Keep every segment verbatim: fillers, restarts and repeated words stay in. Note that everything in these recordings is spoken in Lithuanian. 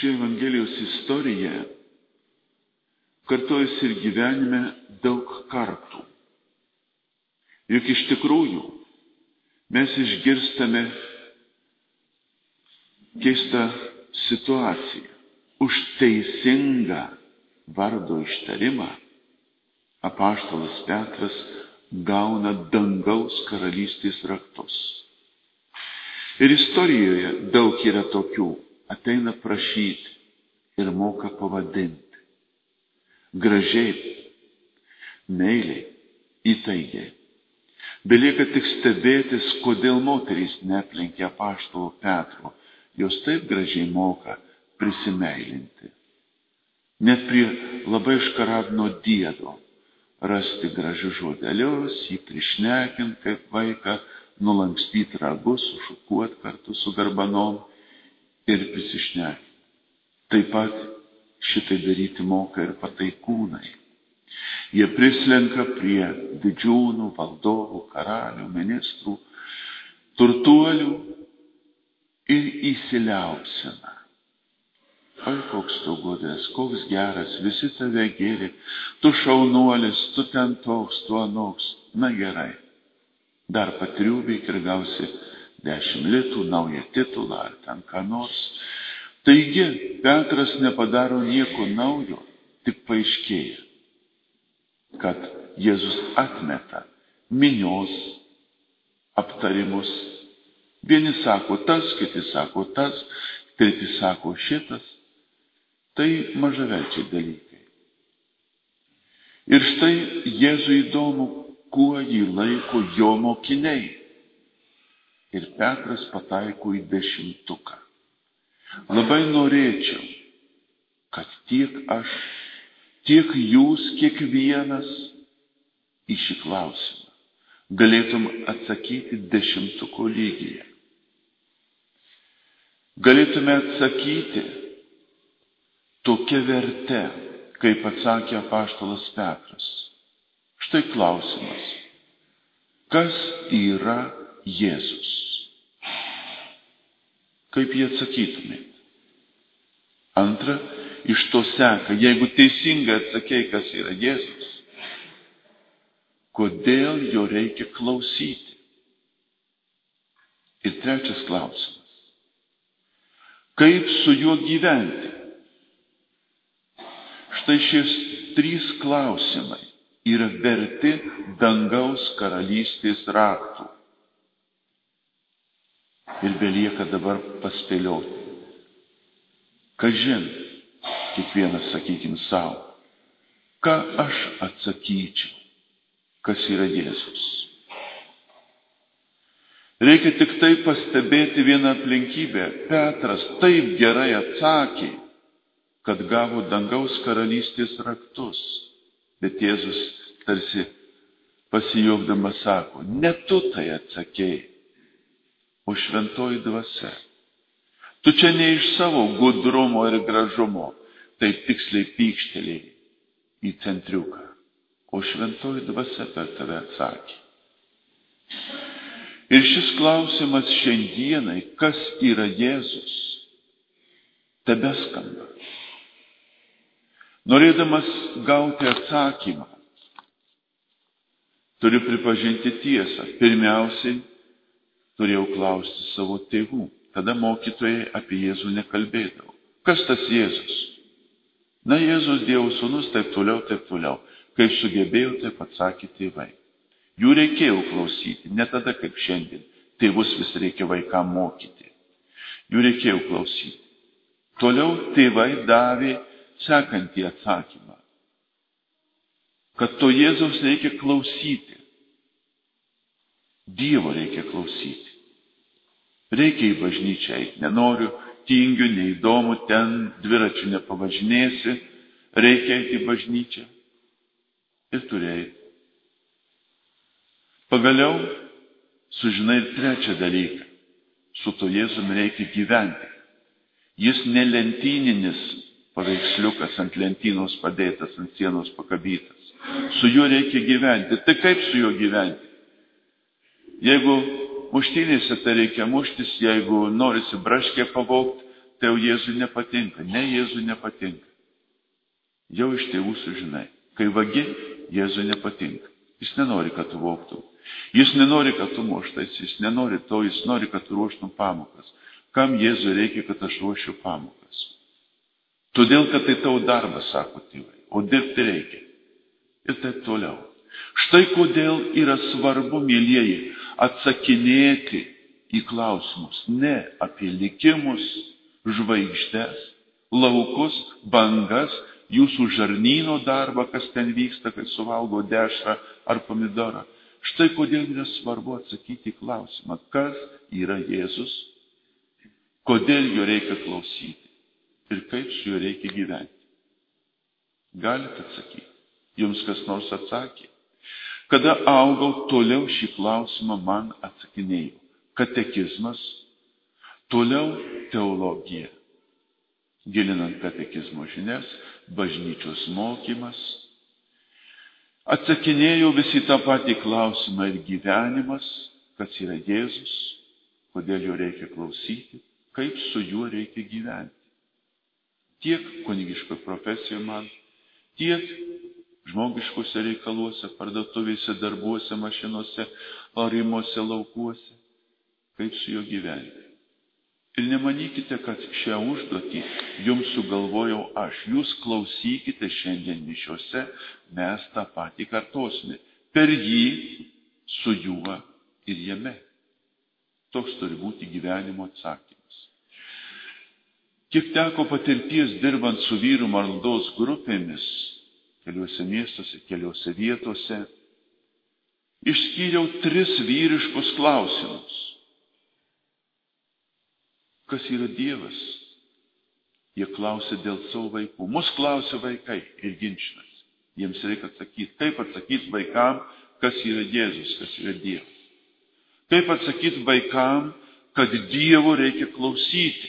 Ši Evangelijos istorija kartojasi ir gyvenime daug kartų. Juk iš tikrųjų mes išgirstame keistą situaciją. Už teisingą vardo ištarimą apaštalas Petras gauna dangaus karalystės raktus. Ir istorijoje daug yra tokių, ateina prašyti ir moka pavadinti. Gražiai, meiliai, įtaigiai. Belieka tik stebėtis, kodėl moterys neaplenkė apaštalo Petro. Jos taip gražiai moka prisimeilinti. Net prie labai škaradno diedo rasti gražius žodelius, jį prišnekint kaip vaiką, nulankstyti ragus, sušukuot kartu su garbanom ir prisišnekint. Taip pat šitai daryti moka ir pataikūnai. Jie prislenka prie didžiūnų, valdovų, karalių, ministrų, turtuolių ir įsiliaupsina. Oi, koks tu gudras, koks geras, visi tave gėri, tu šaunuolis, tu ten toks, tu anoks. Na gerai, dar patriūbėk ir gausi dešimt litų, naują titulą ar ten ką nors. Taigi, Petras nepadaro nieko naujo, tik paaiškėja, kad Jėzus atmeta minios aptarimus. Vieni sako tas, kiti sako tas, treti sako šitas. Tai mažaverčiai dalykai. Ir štai Jėzui įdomu, kuo jį laiko jo mokiniai. Ir Petras pataiko į dešimtuką. Labai norėčiau, kad tiek aš, tiek jūs, kiekvienas į šį klausimą galėtum atsakyti dešimtuko lygyje. Galėtume atsakyti tokia verte, kaip atsakė apaštalas Petras. Štai klausimas. Kas yra Jėzus? Kaip jį atsakytumėt? Antra, iš to seka, jeigu teisingai atsakei, kas yra Jėzus, kodėl jo reikia klausyti? Ir trečias klausimas. Kaip su juo gyventi? Štai šis trys klausimai yra verti dangaus karalystės raktų. Ir belieka dabar paspėlioti. Kažin, kiekvienas sakykim savo, ką aš atsakyčiau, kas yra Jėzus. Reikia tik tai pastebėti vieną aplinkybę. Petras taip gerai atsakė, kad gavo dangaus karalystės raktus. Bet Jėzus tarsi pasijuokdamas sako, ne tu tai atsakei, o šventoji dvasia. Tu čia ne iš savo gudrumo ir gražumo, taip tiksliai pykštelėjai į centriuką, o šventoji dvasia per tave atsakė. Ir šis klausimas šiandienai, kas yra Jėzus, tebeskamba. Norėdamas gauti atsakymą, turiu pripažinti tiesą. Pirmiausiai, turėjau klausti savo tėvų. Tada mokytojai apie Jėzų nekalbėdavo. Kas tas Jėzus? Na, Jėzus Dievo sūnus, taip toliau, taip toliau. Kaip sugebėjau, taip atsakė tėvai. Jų reikėjo klausyti, ne tada kaip šiandien. Tėvus vis reikia vaikam mokyti. Jų reikėjo klausyti. Toliau tėvai davė sekantį atsakymą, kad to Jėzaus reikia klausyti. Dievo reikia klausyti. Reikia į bažnyčią eiti. Nenoriu, tingiu, neįdomu, ten dviračių nepavažinėsi. Reikia eiti į bažnyčią. Ir turėjai. Pagaliau sužinai ir trečią dalyką. Su to Jėzumi reikia gyventi. Jis ne lentyninis paveiksliukas ant lentynos padėtas, ant sienos pakabytas. Su juo reikia gyventi. Tai kaip su juo gyventi? Jeigu muštynėse, tai reikia muštis, jeigu norisi braškę pavogti, tai jau Jėzui nepatinka. Ne, Jėzui nepatinka. Jau iš tėvų sužinai. Kai vagi, Jėzui nepatinka. Jis nenori, kad tu vogtum. Jis nenori, kad tu muštais. Jis nenori to, jis nori, kad tu ruoštum pamokas. Kam Jėzui reikia, kad aš ruošiu pamokas? Todėl, kad tai tavo darbas, sako tėvai. O dirbti reikia. Ir taip toliau. Štai kodėl yra svarbu, mėlyjeji, atsakinėti į klausimus. Ne apie likimus, žvaigždes, laukus, bangas, jūsų žarnyno darbą, kas ten vyksta, kai suvalgo dešrą ar pomidorą. Štai kodėl yra svarbu atsakyti į klausimą, kas yra Jėzus, kodėl jo reikia klausyti ir kaip su juo reikia gyventi. Galite atsakyti. Jums kas nors atsakė. Kada augau, toliau šį klausimą man atsakinėjau. Katekizmas, toliau teologija. Gilinant katekizmo žinias, bažnyčios mokymas. Atsakinėjau visi tą patį klausimą ir gyvenimas, kas yra Jėzus, kodėl jo reikia klausyti, kaip su juo reikia gyventi. Tiek kunigiško profesijoje man, tiek žmogiškose reikaluose, parduotuvėse, darbuose, mašinuose, arimuose, laukuose, kaip su juo gyventi. Ir nemanykite, kad šią užduotį jums sugalvojau aš. Jūs klausykite šiandien mišiose, mes tą patį kartosime. Per jį, su juo ir jame. Toks turi būti gyvenimo atsakymas. Kiek teko patirties dirbant su vyrų maldos grupėmis, keliuose miestuose, keliuose vietose, išskyriau tris vyriškus klausimus. Kas yra Dievas? Jie klausia dėl savo vaikų. Mus klausia vaikai ir ginčinas. Jiems reikia atsakyti. Kaip atsakyti vaikam, kas yra Jėzus, kas yra Dievas? Kaip atsakyti vaikam, kad Dievo reikia klausyti?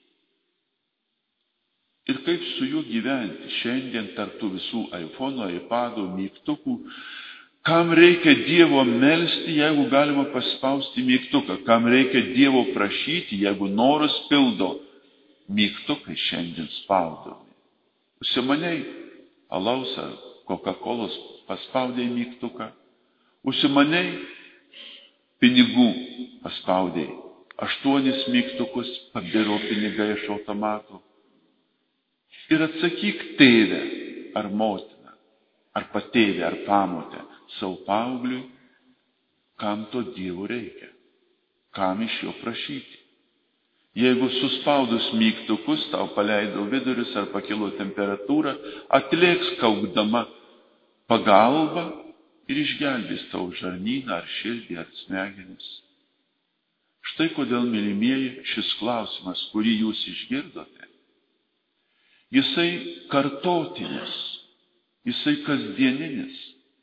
Ir kaip su juo gyventi šiandien tarp tų visų iPhone'ų, iPad'ų, mygtukų? Kam reikia Dievo melsti, jeigu galima paspausti mygtuką? Kam reikia Dievo prašyti, jeigu noras pildo mygtukai šiandien spaudomi? Užsimaniai alaus ar Coca-Colos paspaudai mygtuką. Užsimaniai pinigų paspaudai aštuonis mygtukus, pabiro pinigai iš automatų. Ir atsakyk tėvę ar motiną, ar patėvę, ar pamotę savo paaugliui, kam to Dievo reikia, kam iš jo prašyti. Jeigu suspaudus mygtukus, tau paleido vidurius ar pakilo temperatūra, atlėks kaukdama pagalba ir išgelbės tau žarnyną ar širdį ar smegenis. Štai kodėl, mylimieji, šis klausimas, kurį jūs išgirdote, jisai kartotinis, jisai kasdieninis.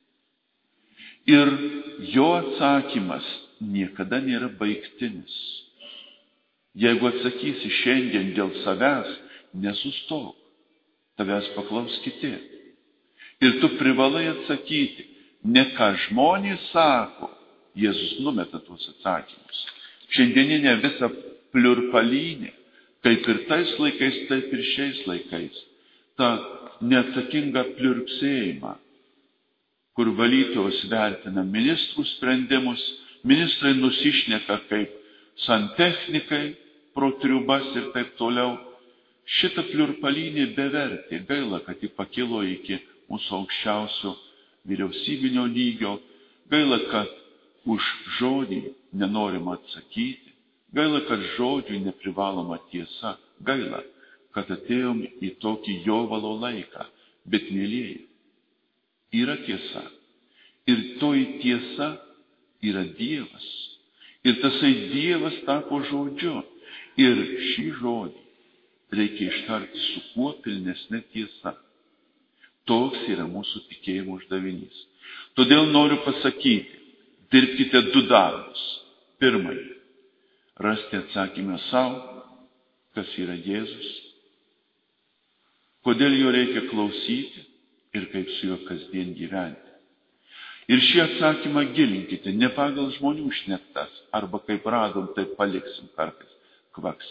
Ir jo atsakymas niekada nėra baigtinis. Jeigu atsakysi šiandien dėl savęs, nesustok, tavęs paklaus kiti. Ir tu privalai atsakyti, ne ką žmonės sako, Jėzus numeta tuos atsakymus. Šiandieninė visa pliurpalynė, kaip ir tais laikais, taip ir šiais laikais, tą neatsakingą pliurpsėjimą, kur valytojos vertina ministrų sprendimus, ministrai nusišneka kaip santechnikai, pro triubas ir taip toliau. Šita pliurpalynė bevertė, gaila, kad ji pakilo iki mūsų aukščiausio vyriausybinio lygio, gaila, kad už žodį nenorima atsakyti, gaila, kad žodžiui neprivaloma tiesa, gaila, kad atėjom į tokį jovalo laiką, bet mylėjai, yra tiesa. Ir toji tiesa yra Dievas. Ir tasai Dievas tapo žodžiu. Ir šį žodį reikia ištarti su kuo pilnesne tiesa. Toks yra mūsų tikėjimo uždavinys. Todėl noriu pasakyti, dirbkite du darbus. Pirmąjį, rasti atsakymą savo, kas yra Jėzus, kodėl jo reikia klausyti ir kaip su juo kasdien gyventi. Ir šį atsakymą gilinkite, ne pagal žmonių šnektas, arba kaip radom, taip paliksim kartais, kvaksi.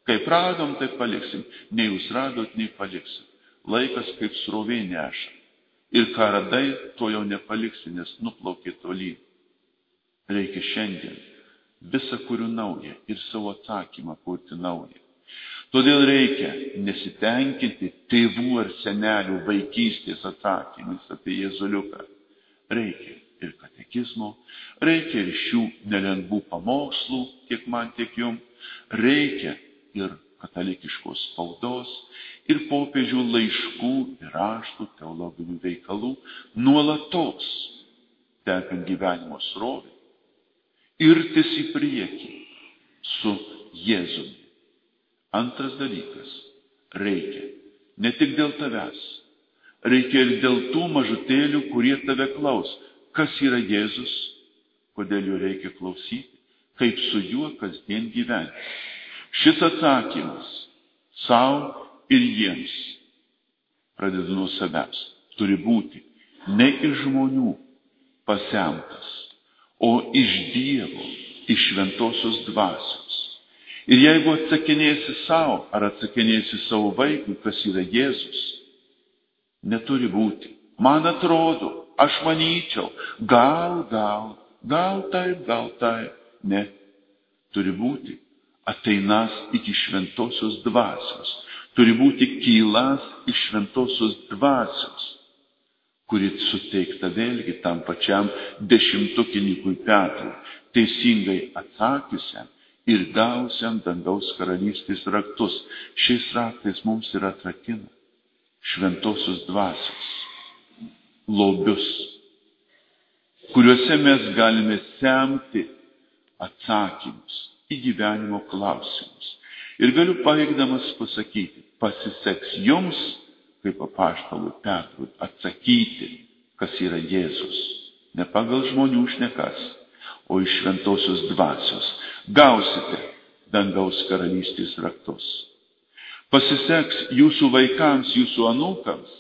Kaip radom, taip paliksim. Nei jūs radot, nei paliksim. Laikas kaip srovė neša. Ir ką radai, to jau nepaliksi, nes nuplaukė tolyn. Reikia šiandien visą kurių naują ir savo atsakymą kurti naują. Todėl reikia nesitenkinti tėvų ar senelių vaikystės atsakymais apie Jėzuliuką. Reikia ir katekizmo, reikia ir šių nelengvų pamokslų, tiek man, tiek jum. Reikia ir katalikiškos spaudos, ir popiežių laiškų, ir raštų, teologinių veikalų, nuolatos tekant gyvenimo srovė, irtis į priekį su Jėzumi. Antras dalykas, reikia ne tik dėl tavęs, reikia ir dėl tų mažutėlių, kurie tave klaus. Kas yra Jėzus, kodėl jo reikia klausyti, kaip su juo kasdien gyventi. Šis atsakymas savo ir jiems, pradedu nuo savęs, turi būti ne iš žmonių pasemtas, o iš Dievo, iš šventosios dvasios. Ir jeigu atsakinėsi savo, ar atsakinėsi savo vaikui, kas yra Jėzus, neturi būti. Man atrodo, aš manyčiau, gal, gal, gal taip, gal taip. Ne, turi būti ateinas iki šventosios dvasios. Turi būti kylas iš šventosios dvasios, kuri suteikta vėlgi tam pačiam dešimtukininkui Petrui, teisingai atsakiusiam ir gausiam dangaus karalystės raktus. Šiais raktais mums yra atrakina šventosios dvasios lobius, kuriuose mes galime semti atsakymus į gyvenimo klausimus. Ir galiu paveikdamas pasakyti, pasiseks jums, kaip apaštalui Petrui, atsakyti, kas yra Jėzus. Ne pagal žmonių šnekas, o iš šventosios dvasios. Gausite dangaus karalystės raktus. Pasiseks jūsų vaikams, jūsų anūkams,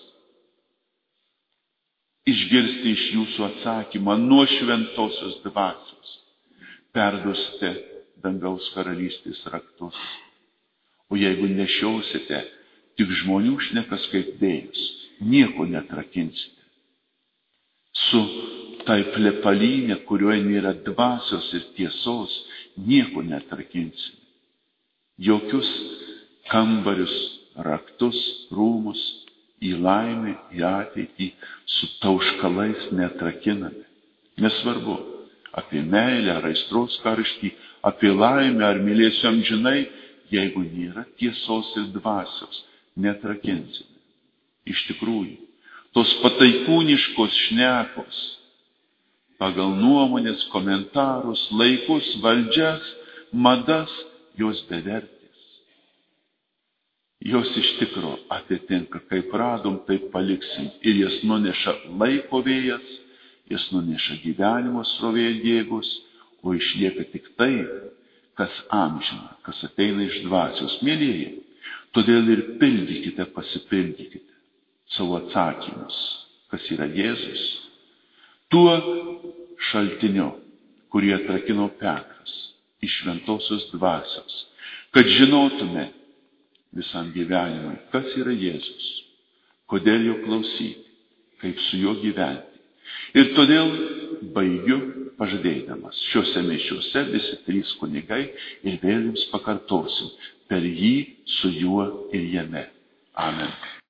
išgirsti iš jūsų atsakymą nuo šventosios dvasios. Perduosite dangaus karalystės raktus. O jeigu nešiosite tik žmonių šnekas kaip vėjas, nieko netrakinsite. Su tai plepalynė, kurioje nėra dvasios ir tiesos, nieko netrakinsime. Jokius kambarius, raktus, rūmus į laimę, į ateitį su tauškalais netrakiname. Nesvarbu, apie meilę ar aistros karštį, apie laimę ar mylėsiu amžinai, jeigu nėra tiesos ir dvasios, netrakinsime. Iš tikrųjų, tos pataikūniškos šnekos, pagal nuomonės, komentarus, laikus, valdžias, madas, jos bevertės. Jos iš tikro atitinka, kaip radom, taip paliksim. Ir jas nuneša laiko vėjas, jas nuneša gyvenimo srovė jėgos, o išlieka tik tai, kas amžina, kas ateina iš dvasios. Mielieji, todėl ir pildykite, pasipildykite savo atsakymus, kas yra Jėzus, tuo šaltiniu, kurį atrakino Petras iš šventosios dvasios, kad žinotume visam gyvenimui, kas yra Jėzus, kodėl jo klausyti, kaip su juo gyventi. Ir todėl baigiu pažadėdamas šiuose mišiuose visi trys kunigai ir vėl jums pakartosim per jį, su juo ir jame. Amen.